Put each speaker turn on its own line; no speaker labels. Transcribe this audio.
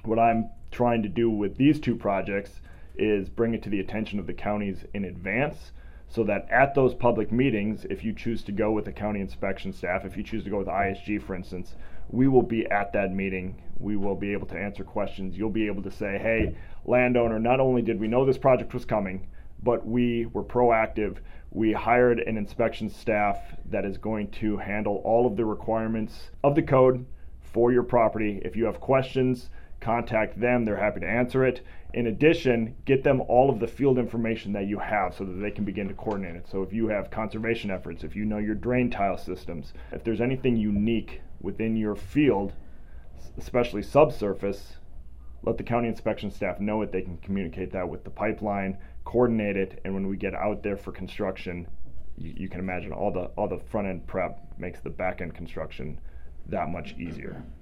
What I'm trying to do with these two projects is bring it to the attention of the counties in advance, so that at those public meetings, if you choose to go with the county inspection staff, if you choose to go with ISG, for instance, we will be at that meeting. We will be able to answer questions. You'll be able to say, hey, landowner, not only did we know this project was coming, but we were proactive. We hired an inspection staff that is going to handle all of the requirements of the code for your property. If you have questions, contact them. They're happy to answer it. In addition, get them all of the field information that you have so that they can begin to coordinate it. So if you have conservation efforts, if you know your drain tile systems, if there's anything unique within your field, especially subsurface, let the county inspection staff know it. They can communicate that with the pipeline, coordinate it, and when we get out there for construction, you can imagine all the front end prep makes the back end construction that much easier.